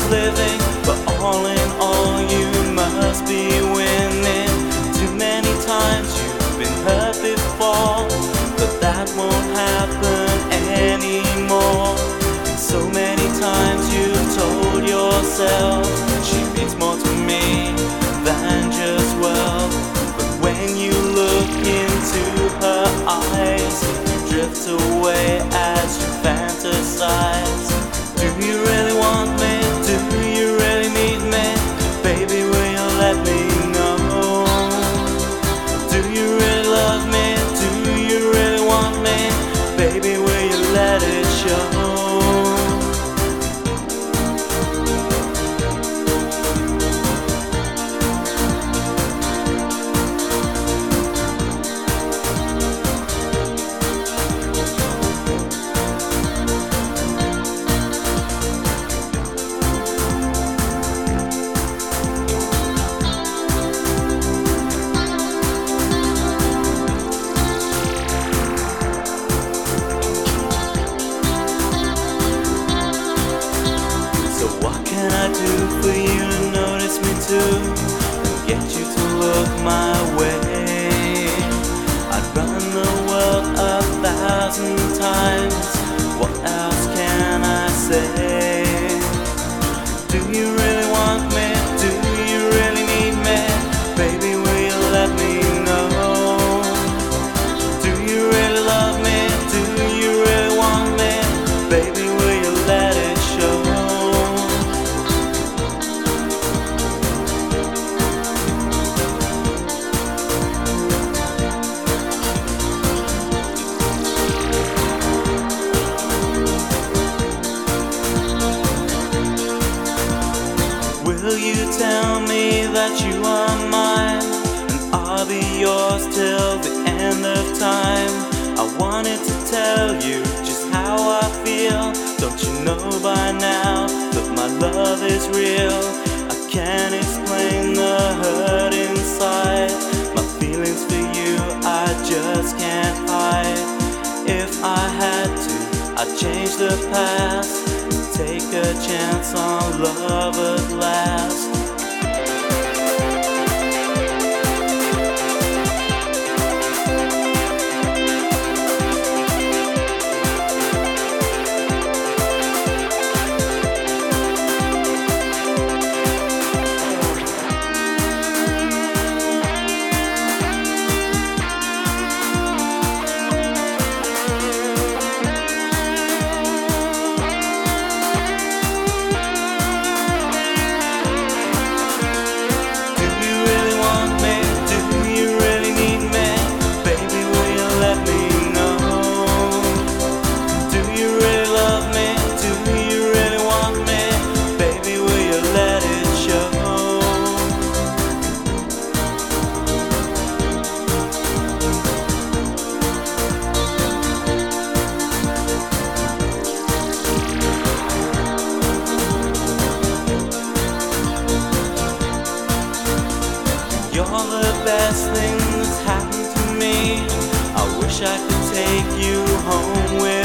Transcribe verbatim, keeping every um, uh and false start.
living, but all in all you must be winning. Too many times you've been hurt before, but that won't happen anymore. So many times you've told yourself she means more to me than just wealth. But when you look into her eyes, you drift away as you fantasize. Do you really want me? Do you really need me? Baby, will you let me know? Do you really love me? Do you really want me? Baby, will you let it show? What can I do for you to notice me too, and get you to look my way? I'd run the world a thousand times. What else can I say? Do you really want me? Do you really need me? Baby, will you let me know? Do you really love me? Do you really want me? Baby, will you let it show? Will you tell me that you are mine, and I'll be yours till the end of time? I wanted to tell you just how I feel. Don't you know by now that my love is real? I can't explain the hurt inside. My feelings for you I just can't hide. If I had to, I'd change the past, take a chance on love at last. You're the best thing that's happened to me. I wish I could take you home with